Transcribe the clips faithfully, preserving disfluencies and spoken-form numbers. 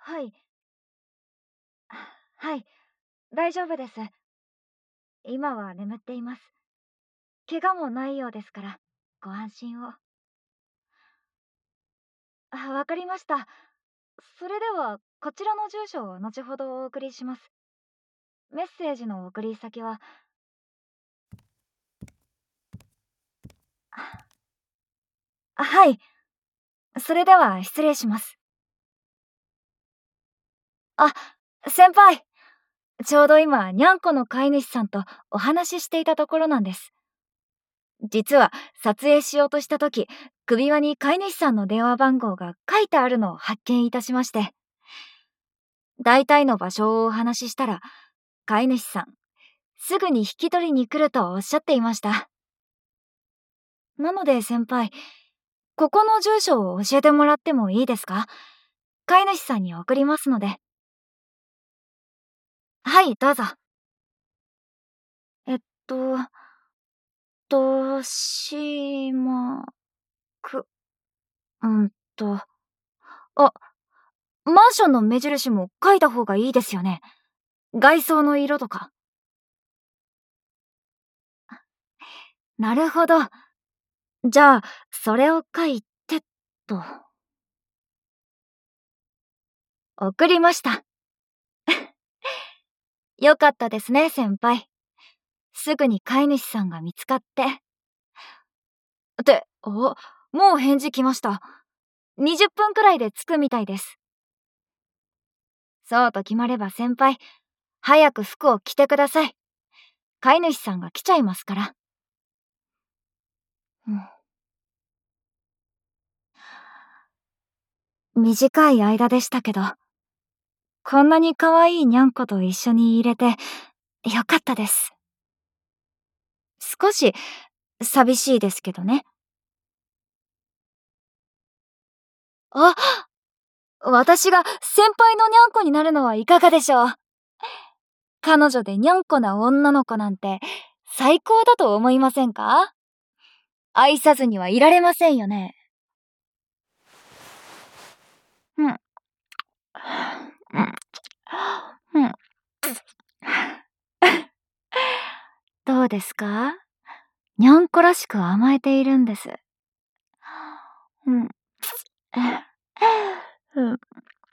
はい。はい。大丈夫です。今は眠っています。怪我もないようですから、ご安心を。あ、わかりました。それでは、こちらの住所を後ほどお送りします。メッセージの送り先は、あ、はい。それでは失礼します。あ、先輩。ちょうど今、にゃんこの飼い主さんとお話ししていたところなんです。実は、撮影しようとした時、首輪に飼い主さんの電話番号が書いてあるのを発見いたしまして、大体の場所をお話ししたら、飼い主さん、すぐに引き取りに来るとおっしゃっていました。なので先輩、ここの住所を教えてもらってもいいですか？飼い主さんに送りますので。はい、どうぞ。えっと、豊島区、うんと、あ、マンションの目印も書いた方がいいですよね。外装の色とか。なるほど。じゃあ、それを書いてっと。送りました。よかったですね、先輩。すぐに飼い主さんが見つかって。って、あ、もう返事来ました。にじゅっぷんくらいで着くみたいです。そうと決まれば先輩、早く服を着てください。飼い主さんが来ちゃいますから。うん、短い間でしたけど、こんなに可愛いにゃんこと一緒にいれて、よかったです。少し、寂しいですけどね。あ、私が先輩のにゃんこになるのはいかがでしょう。彼女でにゃんこな女の子なんて、最高だと思いませんか？愛さずにはいられませんよね。うん。うん。うん。どうですか？にゃんこらしく甘えているんです。うん。うん。知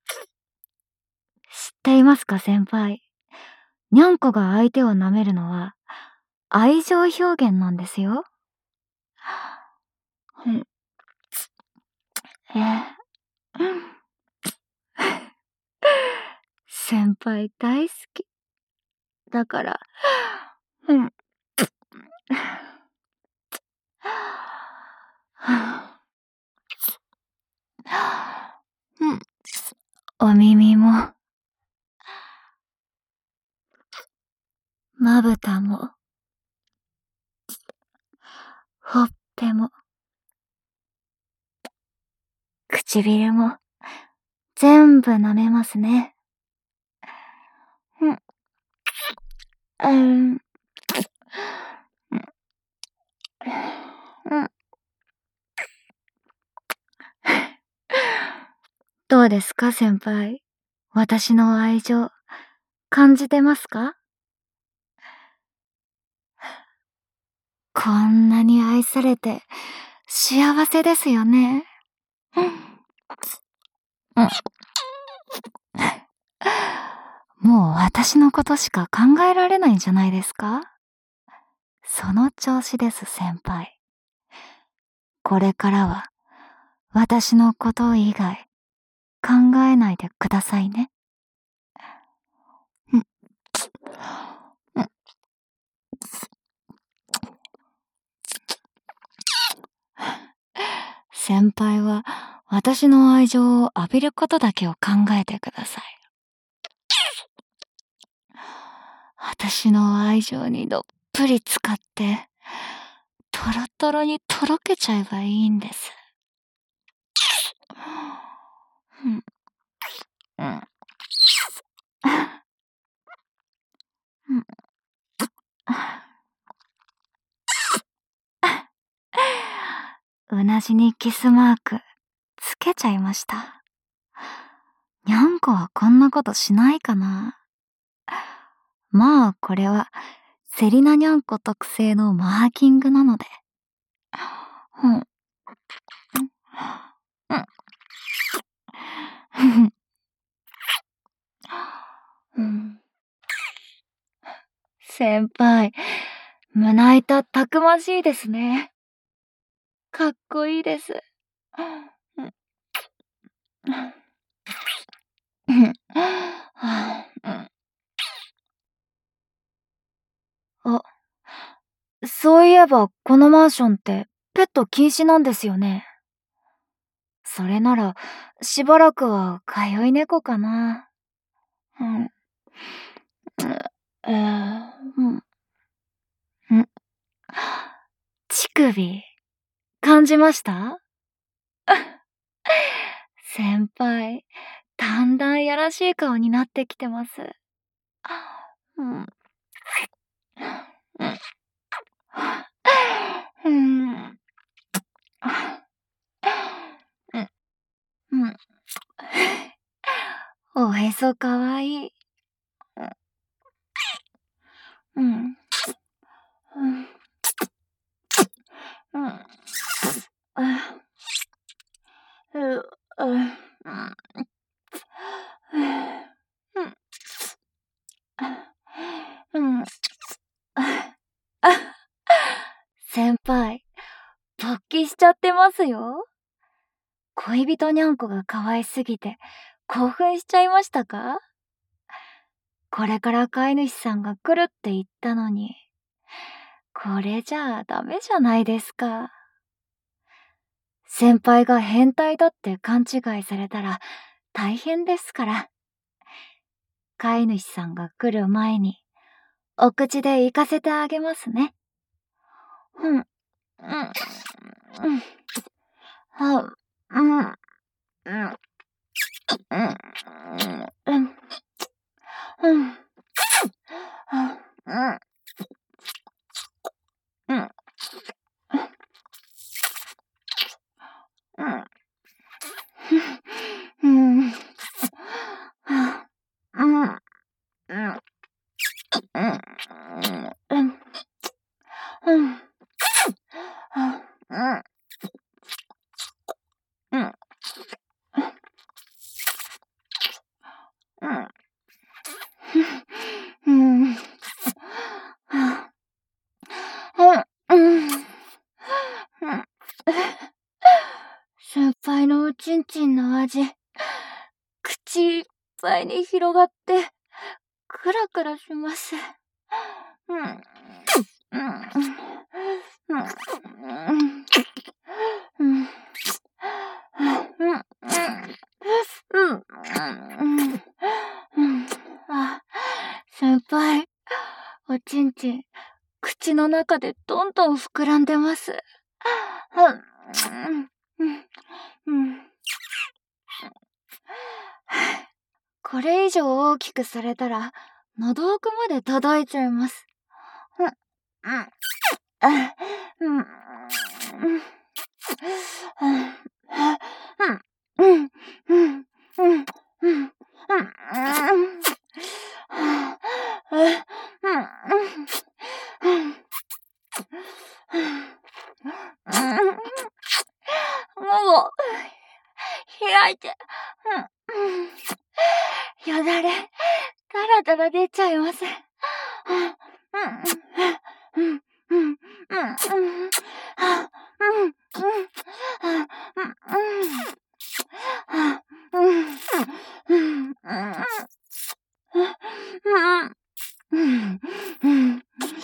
っていますか、先輩。にゃんこが相手を舐めるのは、愛情表現なんですよ。うん。先輩大好き。だから、うん。うん。お耳も、まぶたも、ほっぺも、唇も、全部舐めますね。うん。うん。うん。どうですか、先輩。私の愛情、感じてますか？こんなに愛されて、幸せですよね。うん。うん。もう私のことしか考えられないんじゃないですか？その調子です、先輩。これからは、私のこと以外、考えないでくださいね。うん。うん。先輩は、私の愛情を浴びることだけを考えてください。私の愛情にどっぷり使って、トロトロにとろけちゃえばいいんです。うん。うん。うん。うなじにキスマーク、つけちゃいました。 にゃんこはこんなことしないかな。まあ、これは、セリナにゃんこ特製のマーキングなので。うん。うん。先輩、胸板たくましいですね。かっこいいです。あ、そういえばこのマンションってペット禁止なんですよね。それならしばらくは通い猫かな。うん。えー、うん。ん乳首、感じました？先輩、だんだんやらしい顔になってきてます。うん。うん。うん。おへそかわいい。うん。うん。うん。あ、う、う、うん。うん。うん。先輩、勃起しちゃってますよ。恋人にゃんこが可愛すぎて興奮しちゃいましたか？これから飼い主さんが来るって言ったのに。これじゃあダメじゃないですか。先輩が変態だって勘違いされたら大変ですから。飼い主さんが来る前にお口で行かせてあげますね。うん、うん、うん、は、うん、うん、うん、うん、うん、うん、うん、うん、うん、うん、うん、うん、うん、うん、うん、うん、うん、うん、うん、先輩のおちんちんの味、口いっぱいに広がって、クラクラします。うん、うん、うん、うん、うん、うん、うん、うん、あ、先輩、おちんちん、口の中でどんどん膨らんでます。うん、うん、うん。これ以上大きくされたら、喉奥まで届いちゃいます。うん、うん、うん、うん、うん、うん、うん、うん、うん、うん、もも、開いて、うん、よだれ、だらだら出ちゃいます。うん、うん、うん、うん、うん、うん、うん、うん、うん、うん、うん、うん、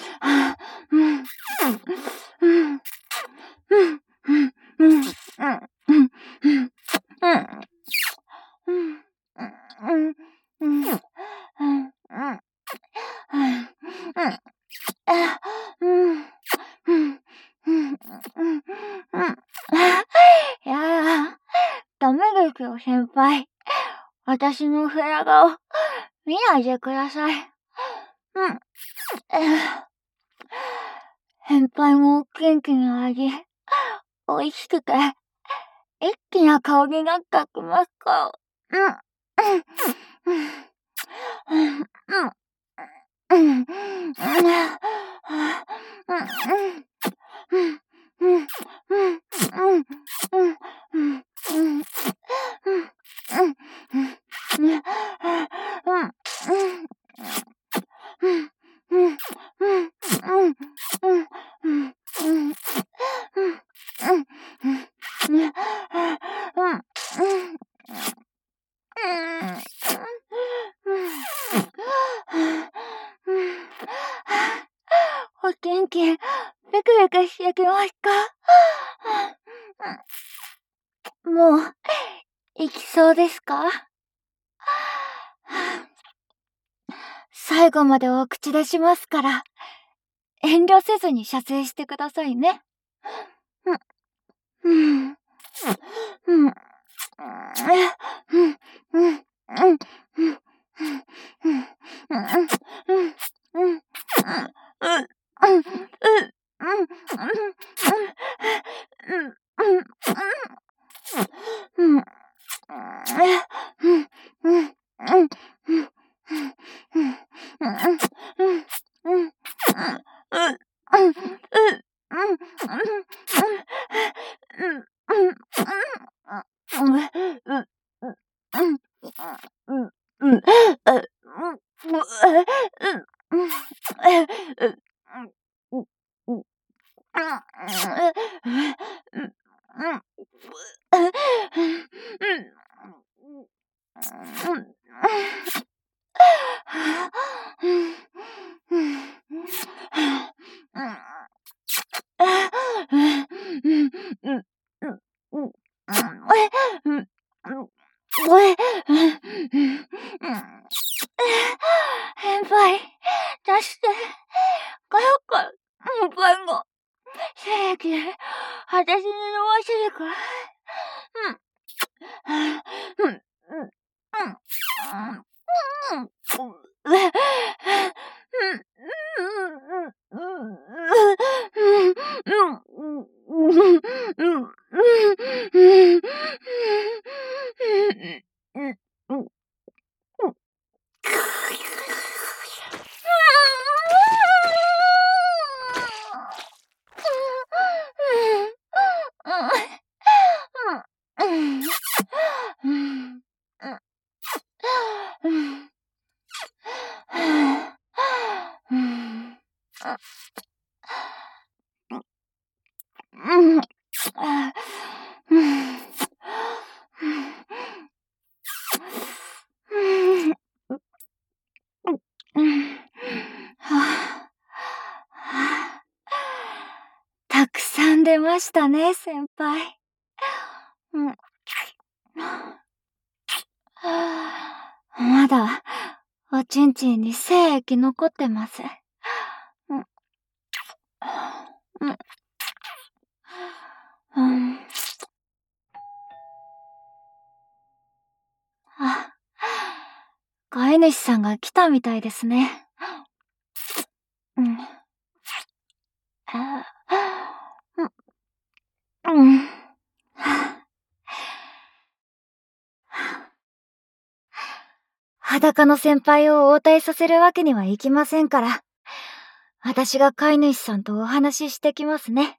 やだ、ダメですよ、先輩。私のフェア顔、見ないでください。うん。先輩も元気な味、美味しくて、一気な香りが立ちますか？うん。 お元気、ベクベクしてきますか？もう、行きそうですか？最後までお口出しますから、遠慮せずに射精してくださいね。うん。うん。うん。うん。うん。うん。うん。先輩、出して。かよっか、番号。精液、私に飲ませるから。うん。うん。うん。うん。うん。うん。たくさん出ましたね、先輩。うん、まだ、おちんちんに精液残ってます。うん、うん、あ、飼い主さんが来たみたいですね。うん。うん。裸の先輩を応対させるわけにはいきませんから、私が飼い主さんとお話ししてきますね。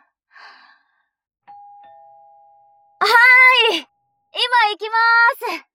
はーい、今行きまーす。